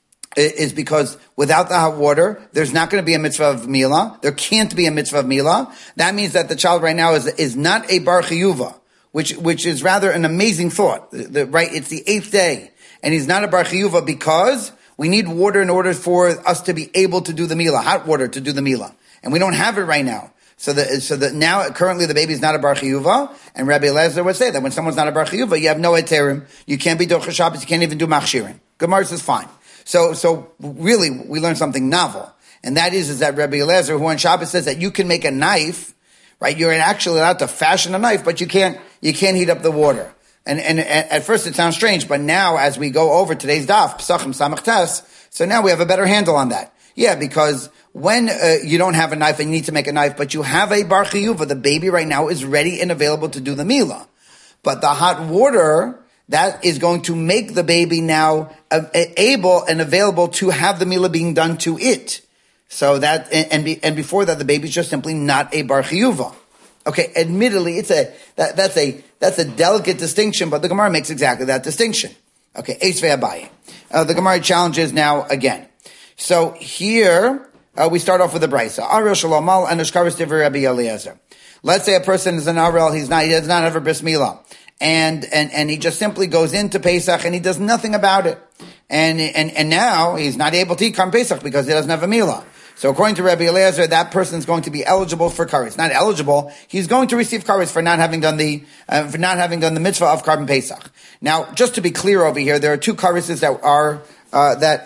Speaker 1: without the hot water, there's not going to be a mitzvah of Milah. There can't be a mitzvah of Milah. That means that the child right now is not a bar chiyuva, which is rather an amazing thought. Right? It's the 8th day, and he's not a bar chiyuva because we need water in order for us to be able to do the Milah, hot water to do the Milah. And we don't have it right now. So that now, currently the baby is not a bar chiyuva, and Rabbi Eliezer would say that when someone's not a bar chiyuva, you have no heterim, you can't be docha Shabbos, you can't even do machshirin. Gemara says fine. So really, we learned something novel. And that is that Rabbi Eliezer, who on Shabbos says that you can make a knife, right? You're actually allowed to fashion a knife, but you can't heat up the water. And at first it sounds strange, but now as we go over today's daf, Pesachim Samach Tes, so now we have a better handle on that. Yeah, because when you don't have a knife and you need to make a knife, but you have a bar chiyuva, the baby right now is ready and available to do the Milah. But the hot water, that is going to make the baby now able and available to have the Milah being done to it. So that, and before that, the baby's just simply not a bar chiyuva. Okay, admittedly, that's a delicate distinction, but the Gemara makes exactly that distinction. Okay, Eis ve'abaye. The Gemara challenges now again. So here, we start off with the Brisa. Arel shalomal and Ushkaris divrei Rabbi Eliezer. Let's say a person is an Arel, he does not have a bris milah. And he just simply goes into Pesach and he does nothing about it. And now he's not able to eat Karm Pesach because he doesn't have a milah. So according to Rabbi Eliezer, that person is going to be eligible for kares. Not eligible, he's going to receive kares for not having done the mitzvah of Karban Pesach. Now, just to be clear over here, there are two kareses that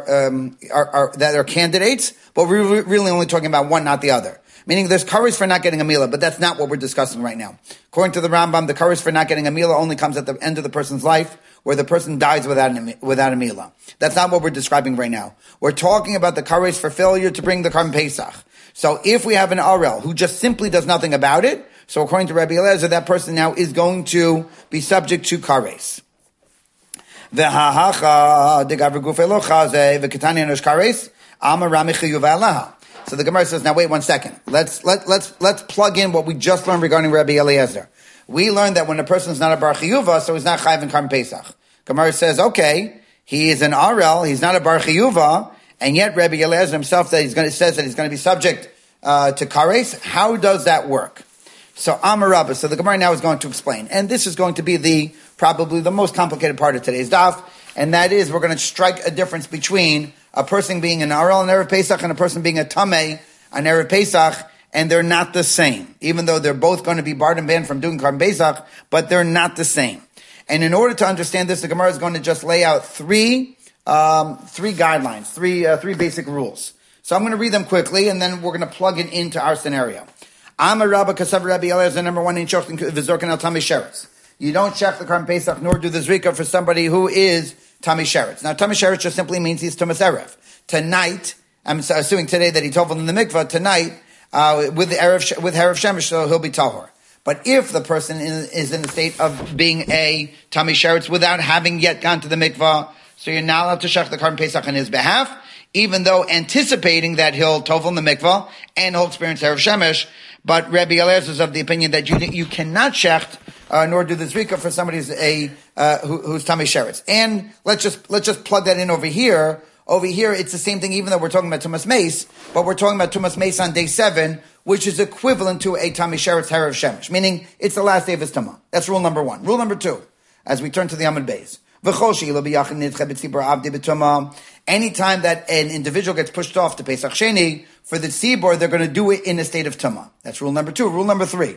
Speaker 1: are candidates, but we're really only talking about one, not the other. Meaning there's kares for not getting a milah, but that's not what we're discussing right now. According to the Rambam, the kares for not getting a milah only comes at the end of the person's life, where the person dies without a milah. That's not what we're describing right now. We're talking about the kares for failure to bring the Karban Pesach. So if we have an Arel who just simply does nothing about it, so according to Rabbi Eliezer, that person now is going to be subject to kares. So the Gemara says, now wait 1 second. Let's plug in what we just learned regarding Rabbi Eliezer. We learned that when a person is not a bar chiyuva, so he's not chayiv in Karban Pesach. Gemara says, okay, he is an Arel, he's not a bar chiyuva, and yet Rabbi Eliezer himself says that he's going to be subject to kares. How does that work? So Amar Rabba. So the Gemara now is going to explain, and this is going to be probably the most complicated part of today's daf, and that is we're going to strike a difference between a person being an Arel on Erev Pesach and a person being a Tameh on Erev Pesach, and they're not the same. Even though they're both going to be barred and banned from doing Karban Pesach, but they're not the same. And in order to understand this, the Gemara is going to just lay out three guidelines, three basic rules. So I'm going to read them quickly, and then we're going to plug it into our scenario. Amar Rabba Kasav Rabbi Eliezer, number one, in Shochtin V'Zorken al Tami Sheretz. You don't shech the Karban Pesach, nor do the Zrika for somebody who is Tami Sheretz. Now, Tami Sheretz just simply means he's Tumas Erev. Tonight, I'm assuming today that he toveled in the mikvah, tonight, with Harav Shemesh, so he'll be Tahor. But if the person is in the state of being a Tami Sheretz without having yet gone to the mikvah, so you're not allowed to shech the Karban Pesach on his behalf, even though anticipating that he'll tovel in the mikvah and he'll experience Harav Shemesh. But Rabbi Eliezer is of the opinion that you cannot shecht, nor do the zrika for somebody who's who's Tami Sheretz. And let's just plug that in over here. Over here, it's the same thing, even though we're talking about Tumas Mace, but we're talking about Tumas Mace on day 7, which is equivalent to a Tami Sheretz Harav Shemesh, meaning it's the last day of his Tumah. That's rule number 1. Rule number 2, as we turn to the Amud Beis. Anytime that an individual gets pushed off to Pesach Sheni, for the Tzibor, they're going to do it in a state of Tumah. That's rule number 2. Rule number 3.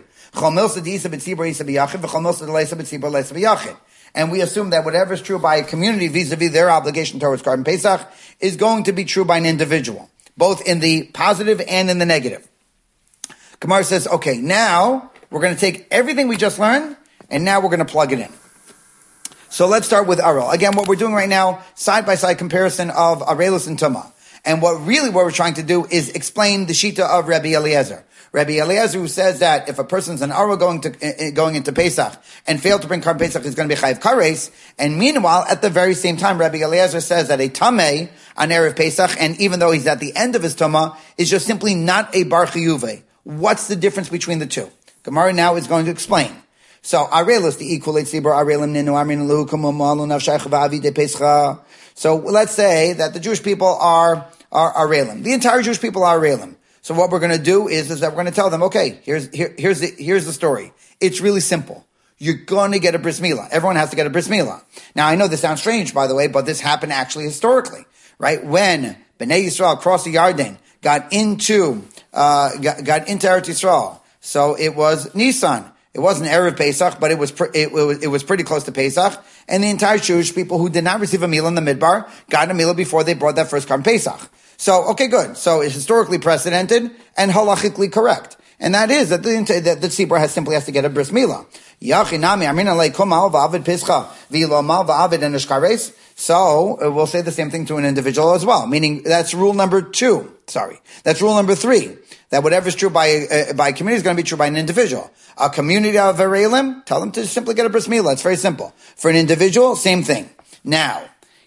Speaker 1: And we assume that whatever is true by a community vis-a-vis their obligation towards Karban Pesach is going to be true by an individual, both in the positive and in the negative. Gemara says, okay, now we're going to take everything we just learned, and now we're going to plug it in. So let's start with Arel. Again, what we're doing right now, side-by-side comparison of Arelus and Tumah. And what we're trying to do is explain the Shita of Rabbi Eliezer. Rabbi Eliezer, who says that if a person's an Arel going into Pesach and failed to bring Karban Pesach, he's going to be Chayiv Kares. And meanwhile, at the very same time, Rabbi Eliezer says that a Tameh on Erev Pesach, and even though he's at the end of his Tumah, is just simply not a Bar Chiyuve. What's the difference between the two? Gemara now is going to explain. So, Arelus, the equal Tzibor, Arelim Ninu, Amin Lahu, Kumamal, Navshach, Va'avide Pescha. So, let's say that the Jewish people are Arelim. The entire Jewish people are Arelim. So what we're going to do is that we're going to tell them, okay, here's the story. It's really simple. You're going to get a bris milah. Everyone has to get a bris milah. Now, I know this sounds strange, by the way, but this happened actually historically, right? When Bnei Yisrael crossed the Yarden, got into Eretz Yisrael. So it was Nisan. It wasn't Erev Pesach, but it was pretty close to Pesach. And the entire Jewish people who did not receive a milah in the Midbar got a milah before they brought that first Karban Pesach. So, okay, good. So it's historically precedented and halachically correct. And that is that the tzibur simply has to get a bris milah. So we'll say the same thing to an individual as well. Meaning that's rule number 2. That's rule number 3. That whatever is true by a community is going to be true by an individual. A community of Arelim, tell them to simply get a bris milah. It's very simple. For an individual, same thing. Now,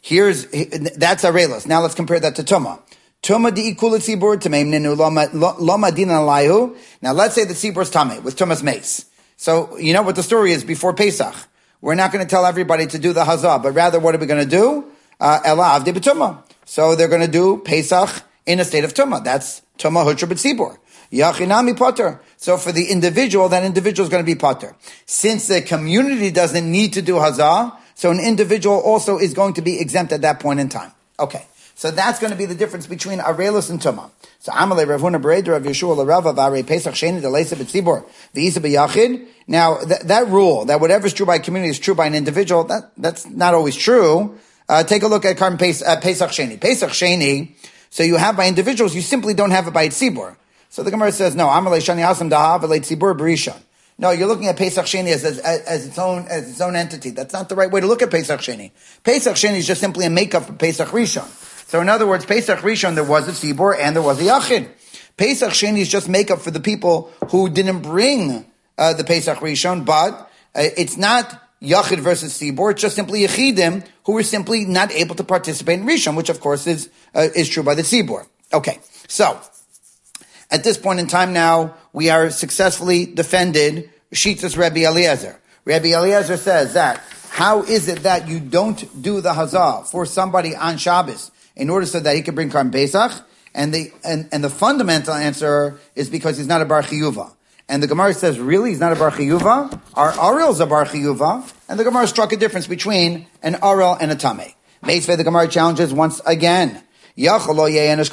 Speaker 1: that's Arelis. Now let's compare that to Tumah. Tumah di ikul tzibur tameim nenu loma dinan alayhu. Now let's say the tzibur is tameh with Tumas Mace. So you know what the story is before Pesach. We're not going to tell everybody to do the hazah, but rather what are we going to do? Ela avdi b'tumah. So they're going to do Pesach in a state of Tumah. That's Tumah hutra b'tzibur. Yachinami potter. So for the individual, that individual is going to be potter. Since the community doesn't need to do hazah, so an individual also is going to be exempt at that point in time. Okay. So that's going to be the difference between Arelus and Tumah. So Amalei Rav Huna Bereder of Yeshua L'Rava V'Arei Pesach Sheni D'Leisa B'Tzibor V'Isa B'Yachid. Now that rule that whatever is true by a community is true by an individual, that's not always true. Take a look at Karban Pesach Sheni. Pesach Sheni. So you have by individuals, you simply don't have it by Tzibor. So the Gemara says no. Amalei Shani Asam Dahav V'Lei Tzibor B'Rishon. No, you're looking at Pesach Sheni as its own entity. That's not the right way to look at Pesach Sheni. Pesach Sheni is just simply a makeup for Pesach Rishon. So in other words, Pesach Rishon, there was a Tzibor and there was a Yachid. Pesach Sheni is just makeup for the people who didn't bring the Pesach Rishon, but it's not Yachid versus Tzibor. It's just simply Yechidim who were simply not able to participate in Rishon, which of course is true by the Tzibor. Okay, so at this point in time now, we are successfully defended Shitas Rabbi Eliezer. Rabbi Eliezer says that, how is it that you don't do the Hazah for somebody on Shabbos in order so that he can bring Karban Pesach? And the fundamental answer is because he's not a Bar Chiyuva. And the Gemara says, really, he's not a Bar Chiyuva? Our Arel's a Bar Chiyuva. And the Gemara struck a difference between an Arel and a Tameh. Meisvei, the Gemara challenges once again. Who's going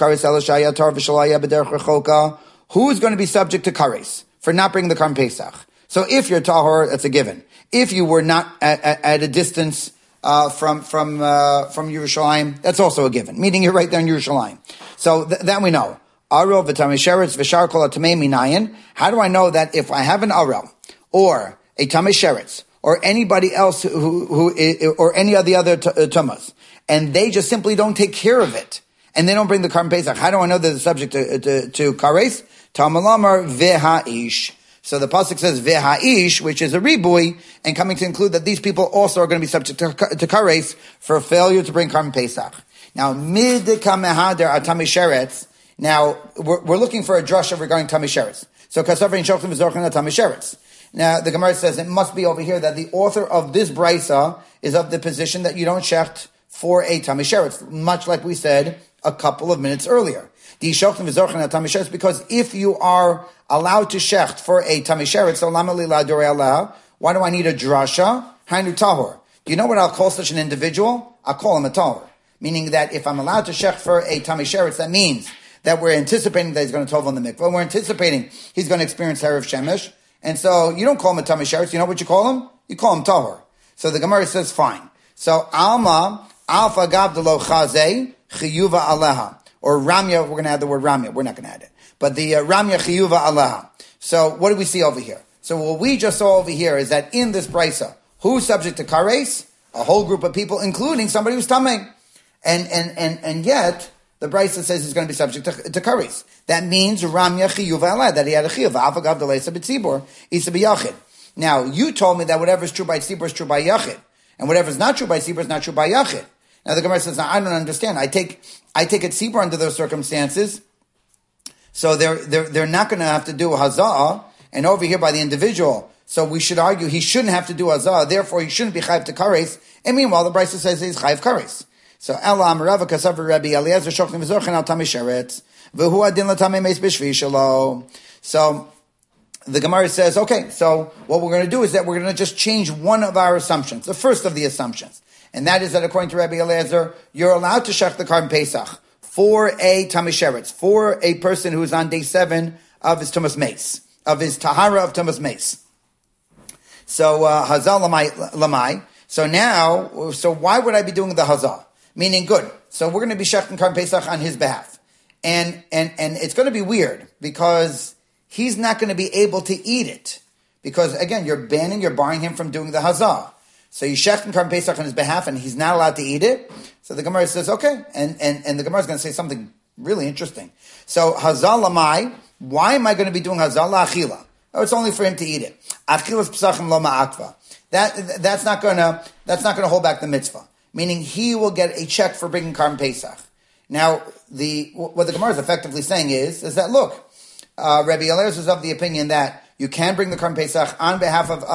Speaker 1: to be subject to kares for not bringing the Karban Pesach? So if you're tahor, that's a given. If you were not at a distance from Yerushalayim, that's also a given. Meaning you're right there in Yerushalayim. So that we know. Arel v'tamei sheretz v'shar kol hatamei minayin. How do I know that if I have an arel or a tamei sheretz or anybody else who or any of the other tumas, and they just simply don't take care of it, and they don't bring the Karban Pesach, how do I know that they're subject to kares? Talmud v'ha'ish. So the pasuk says v'ha'ish, which is a ribui, and coming to include that these people also are going to be subject to kares for failure to bring Karban Pesach. Now, midka mehader atami sheretz. Now, we're looking for a drasha regarding tamei sheretz. So kasavrin shochem v'zorchen atami sheretz. Now, the Gemara says it must be over here that the author of this brisa is of the position that you don't shecht for a tamei sheretz, much like we said a couple of minutes earlier. The shochem v'zorchen atami sheretz, because if you are allowed to shecht for a tamei sheretz, so lama li la'adorei Allah, why do I need a drasha? Hainu tahor. Do you know what I'll call such an individual? I'll call him a tahor. Meaning that if I'm allowed to shecht for a tamei sheretz, that means that we're anticipating that he's going to tov on the mikvah. We're anticipating he's going to experience Erev Shemesh. And so you don't call him a tamei sheretz. You know what you call him? You call him tahor. So the Gemara says, fine. So alma, alfa gavdalo chazeh, chiyuva aleha. Or ramya, we're going to add the word ramya. We're not going to add it. But the ramya chiyuva aleha. So what do we see over here? So what we just saw over here is that in this brisa, who's subject to kares? A whole group of people, including somebody who's tamei. And yet, the brisa says he's going to be subject to kares. That means ramya chiyuv aleh, that he had a chiyuv. Avagav delesa b'tzibur isa b'yachid. Now, you told me that whatever is true by tzibur is true by yachid, and whatever is not true by tzibur is not true by yachid. Now the Gemara says, I don't understand. I take a tzibur under those circumstances, so they're not going to have to do hazah, and over here by the individual. So we should argue he shouldn't have to do hazah, therefore he shouldn't be chayiv to kares. And meanwhile, the brisa says he's chayiv kares. So Ella Amarava Kasav Rabbi Eliezer Shochem V'Zorchen Al Tamei Sheretz V'Hu Adin LaTamei Meis B'Shvi Shelo. So the Gemara says, okay, so what we're going to do is that we're going to just change one of our assumptions, the first of the assumptions, and that is that according to Rabbi Eliezer, you're allowed to shech the Karban Pesach for a Tamei Sheretz, for a person who is on day 7 of his Tumas Meis, of his Tahara of Tumas Meis. So Hazal Lamai. So now, so why would I be doing the Hazal? Meaning, good. So we're going to be shechting Karban Pesach on his behalf. And it's going to be weird because he's not going to be able to eat it. Because again, you're barring him from doing the hazah. So you shechting Karban Pesach on his behalf and he's not allowed to eat it. So the Gemara says, okay. And the Gemara is going to say something really interesting. So hazah lamai, why am I going to be doing hazah la'achila? Oh, it's only for him to eat it. Achilas p'sachim lo ma'akva. That's not going to hold back the mitzvah. Meaning he will get a check for bringing Karban Pesach. Now, what the Gemara is effectively saying is that look, Rabbi Eliezer is of the opinion that you can bring the Karban Pesach on behalf of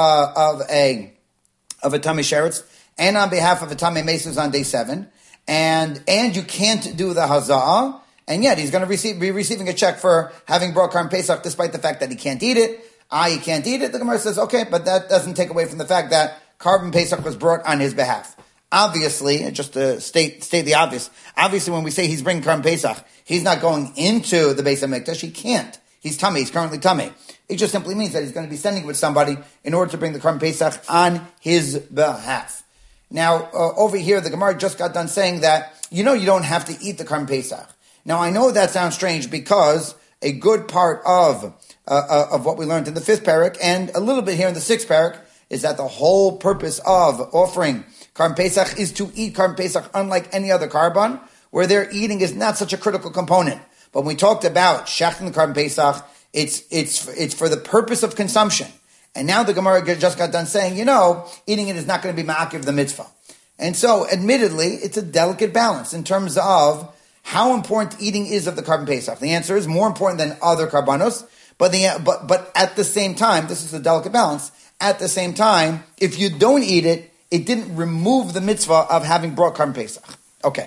Speaker 1: a Tamei Sheretz and on behalf of a Tamei Meis on day 7, and you can't do the Haza'ah, and yet he's going to be receiving a check for having brought Karban Pesach despite the fact that he can't eat it. He can't eat it. The Gemara says, okay, but that doesn't take away from the fact that Karban Pesach was brought on his behalf. Obviously, just to state the obvious, obviously when we say he's bringing Karban Pesach, he's not going into the Beis HaMikdash. He can't. He's tummy. He's currently tummy. It just simply means that he's going to be sending with somebody in order to bring the Karban Pesach on his behalf. Now, over here, the Gemara just got done saying that, you don't have to eat the Karban Pesach. Now, I know that sounds strange because a good part of what we learned in the 5th parak and a little bit here in the 6th parak is that the whole purpose of offering Karban Pesach is to eat Karban Pesach unlike any other Karban, where their eating is not such a critical component. But when we talked about shechting the Karban Pesach, it's for the purpose of consumption. And now the Gemara just got done saying, eating it is not going to be ma'akiv the mitzvah. And so, admittedly, it's a delicate balance in terms of how important eating is of the Karban Pesach. The answer is more important than other karbanos, but at the same time, this is a delicate balance. At the same time, if you don't eat it, it didn't remove the mitzvah of having brought Karban Pesach. Okay.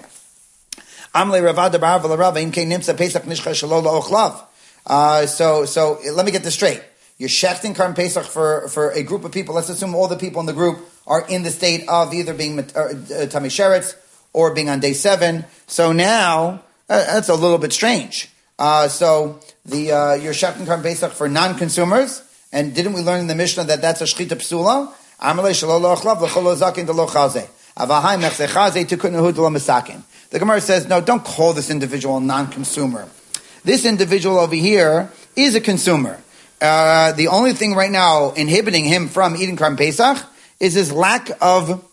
Speaker 1: So let me get this straight. You're shechting Karban Pesach for a group of people. Let's assume all the people in the group are in the state of either being Tamei Sheretz or being on day 7. So now, that's a little bit strange. So you're shechting Karban Pesach for non-consumers, and didn't we learn in the Mishnah that that's a shchita psula? The The Gemara says, no, don't call this individual a non-consumer. This individual over here is a consumer. The only thing right now inhibiting him from eating Karban Pesach is his lack of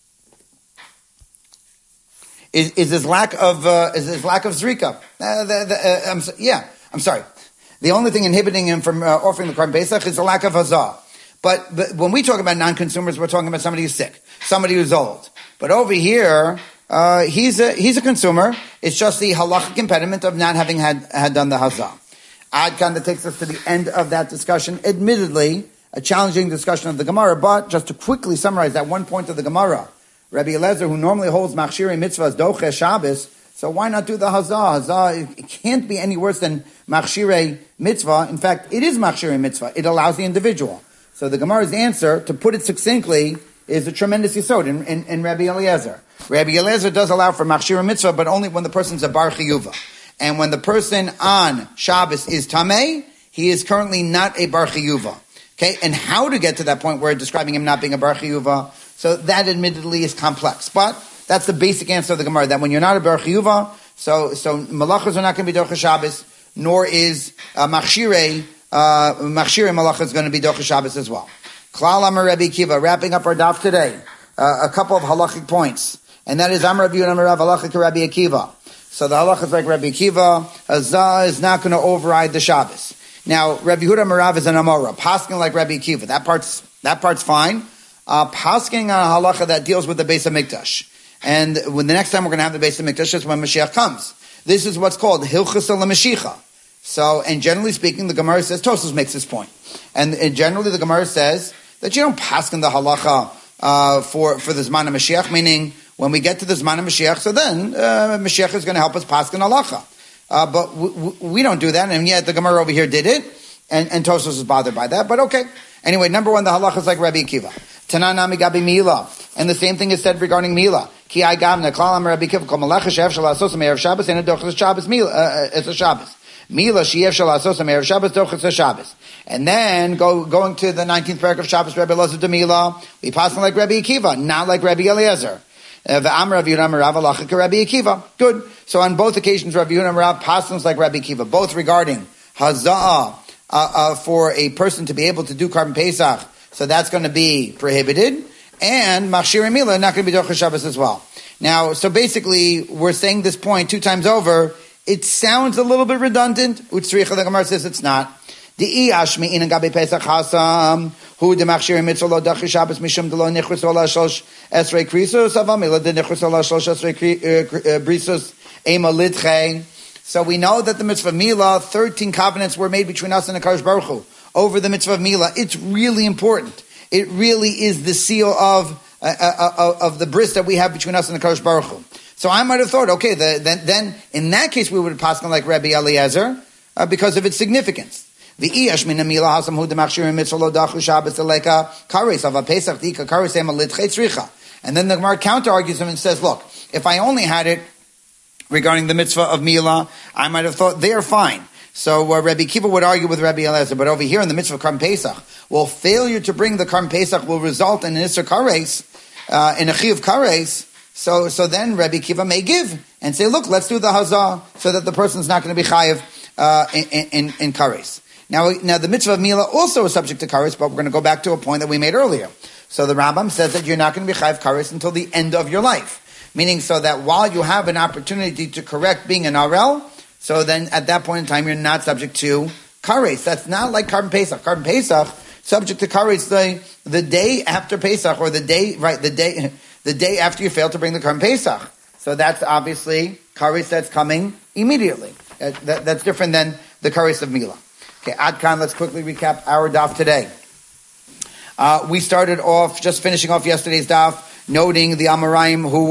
Speaker 1: his lack of zrika. I'm sorry. The only thing inhibiting him from offering the Karban Pesach is the lack of hazah. But when we talk about non-consumers, we're talking about somebody who's sick, somebody who's old. But over here, he's a consumer. It's just the halachic impediment of not having had done the hazah. Ad Kan, that takes us to the end of that discussion. Admittedly, a challenging discussion of the Gemara, but just to quickly summarize that one point of the Gemara, Rabbi Eliezer, who normally holds machshirei mitzvahs doche Shabbos, so why not do the hazah? Hazah, it can't be any worse than machshirei mitzvah. In fact, it is machshirei mitzvah. It allows the individual. So the Gemara's answer, to put it succinctly, is a tremendous yisod in Rabbi Eliezer. Rabbi Eliezer does allow for machshirei mitzvah, but only when the person's a bar chiyuva. And when the person on Shabbos is tamei, he is currently not a bar chiyuva. Okay, and how to get to that point where describing him not being a bar chiyuva, so that admittedly is complex. But that's the basic answer of the Gemara, that when you're not a bar chiyuva, so malachas are not going to be docha Shabbos, nor is machshirei malacha is going to be docha Shabbos as well. Klal Amar Rabbi Akiva, wrapping up our daf today, a couple of halachic points, and that is Amar Rabbi Yehuda Amar Rav halachic Rabbi Akiva. So the halacha is like Rabbi Akiva, hazah is not going to override the Shabbos. Now, Rabbi Yehuda Amar Rav is an Amora, pasking like Rabbi Akiva. That part's fine. Pasking on a halacha that deals with the Beis HaMikdash. And when the next time we're going to have the Beis HaMikdash is when Mashiach comes. This is what's called Hilchos LaMashiach. So, and generally speaking, the Gemara says, Tosfos makes this point. And generally the Gemara says that you don't paskin the halacha for the Zman of Mashiach, meaning when we get to the Zman of Mashiach, so then Mashiach is going to help us paskin halacha. But we don't do that, and yet the Gemara over here did it, and Tosfos is bothered by that, but okay. Anyway, number one, the halacha is like Rabbi Akiva. Tananami gabi mila. And the same thing is said regarding mila. Ki ai gavna, klal amar Rabbi Akiva, kol malacha she'ef shel asos me'erev Shabbos, and a dochas Shabbos mila, it's a Shabbos. Mila she'ef shel asos me'erev Shabbos, dochas Shabbos. And then, going to the 19th parak of Shabbos, Rabbi Elazar de mila, we pass on like Rabbi Akiva, not like Rabbi Eliezer. V'amar Rabbi Yehuda Amar Rav halacha Rabbi Akiva. Good. So on both occasions, Rabbi Yehuda Amar Rav passes like Rabbi Akiva, both regarding haza'ah, for a person to be able to do Karban Pesach, so that's going to be prohibited, and machshirei mila not going to be docha Shabbos as well. Now, so basically, we're saying this point 2 times over. It sounds a little bit redundant. Utzricha, the Gemara says it's not. The iashmi in gabe Pesach hasam hu de machshirei mitzvah lo docha Shabbos mishum de lo nichus ola shlosh esrei krisos avamila de nichus ola shlosh esrei brisos ema lidchei. So we know that the mitzvah of Mila, 13 covenants were made between us and the Kadosh Baruch Hu over the mitzvah of Mila. It's really important. It really is the seal of the bris that we have between us and the Kadosh Baruch Hu. So I might have thought, okay, then in that case we would have passed on like Rabbi Eliezer because of its significance. V'iyash min Mila hasam hu demachshirim mitzvah lo dachu Shabbos aleka kares ava pesach dika kares ema lidchei tzricha. And then the Gemara counter argues him and says, look, if I only had it regarding the mitzvah of Mila, I might have thought they're fine. So Rabbi Akiva would argue with Rabbi Eliezer, but over here in the mitzvah of Karban Pesach, well, failure to bring the Karban Pesach will result in an Isser Kares, in a Chiyuv Kares. So then Rabbi Akiva may give and say, look, let's do the Hazah so that the person's not going to be Chayiv in Kares. Now the mitzvah of Mila also is subject to Kares, but we're going to go back to a point that we made earlier. So the Rambam says that you're not going to be Chayiv Kares until the end of your life. Meaning so that while you have an opportunity to correct being an Arel, so then at that point in time you're not subject to Kares. That's not like Karban Pesach. Karban Pesach, subject to Kares the day after Pesach, or the day after you fail to bring the Karban Pesach. So that's obviously Kares that's coming immediately. That's different than the Kares of Mila. Okay, Ad Kan, let's quickly recap our daf today. We started off, just finishing off yesterday's daf, noting the Amoraim who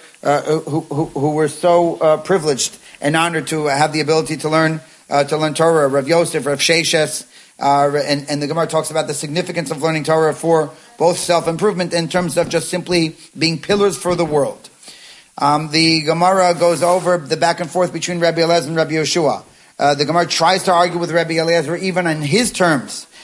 Speaker 1: were so privileged and honored to have the ability to learn Torah. Rav Yosef, Rav Sheshes, and the Gemara talks about the significance of learning Torah for both self-improvement in terms of just simply being pillars for the world. The Gemara goes over the back and forth between Rabbi Eliezer and Rabbi Yeshua. The Gemara tries to argue with Rabbi Eliezer even on his terms,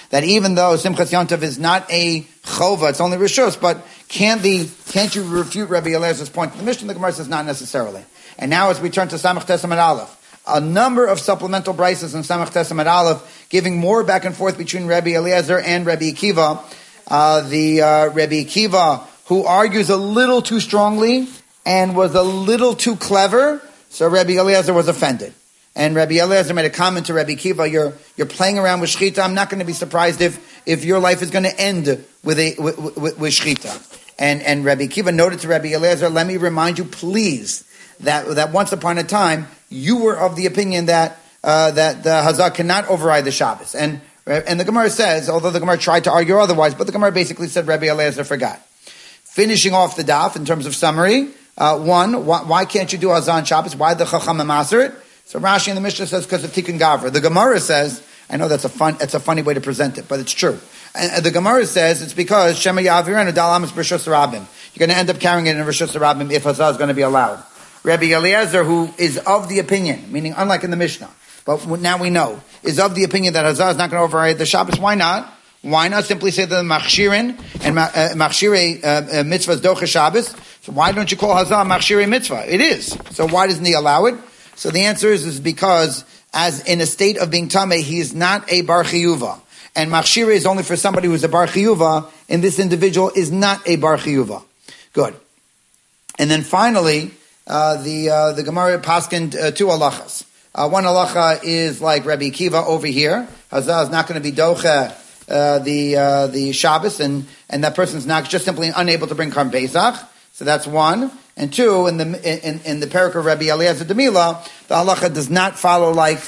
Speaker 1: that even though Simchas Yontav is not a chova, it's only rishus, but can't you refute Rabbi Eliezer's point? The Mishnah, the Gemara says not necessarily. And now as we turn to Samach Tesam and Aleph, a number of supplemental brises in Samach Tesam and Aleph, giving more back and forth between Rabbi Eliezer and Rabbi Akiva. Rabbi Akiva, who argues a little too strongly and was a little too clever, so Rabbi Eliezer was offended. And Rabbi Eliezer made a comment to Rabbi Akiva, you're playing around with shchita. I'm not going to be surprised if your life is going to end with shchita. And Rabbi Akiva noted to Rabbi Eliezer, let me remind you, please, that once upon a time, you were of the opinion that the Hazak cannot override the Shabbos. And the Gemara says, although the Gemara tried to argue otherwise, but the Gemara basically said Rabbi Eliezer forgot. Finishing off the daf in terms of summary, why can't you do Hazak on Shabbos? Why the Chacham Maser it? So Rashi in the Mishnah says because of Tikkun Gavra. The Gemara says, I know that's a funny way to present it, but it's true. And the Gemara says it's because Shema Yaviran Adal Amas Rishus Rabim. You're going to end up carrying it in Rishus Rabim if Hazak is going to be allowed. Rabbi Eliezer, who is of the opinion, meaning unlike in the Mishnah, but now we know, is of the opinion that Hazak is not going to override the Shabbos. Why not? Why not simply say that the Machshirin and Machshirei mitzvahs doche Shabbos? So why don't you call Hazak Machshirei mitzvah? It is. So why doesn't he allow it? So the answer is because as in a state of being tameh, he is not a bar chiyuva. And Machshirei is only for somebody who is a bar chiyuva, and this individual is not a bar chiyuva. Good. And then finally, the Gemara paskined two halachas. One halacha is like Rabbi Akiva over here. Hazak is not going to be doche the Shabbos, and that person's not just simply unable to bring Karm Pesach. So that's one. And two, in the parak of Rabbi Eliezer Demila, the halacha does not follow like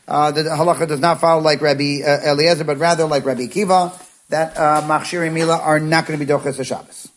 Speaker 1: Rabbi Eliezer, but rather like Rabbi Akiva, that Machshirei Mila are not going to be doches Shabbos.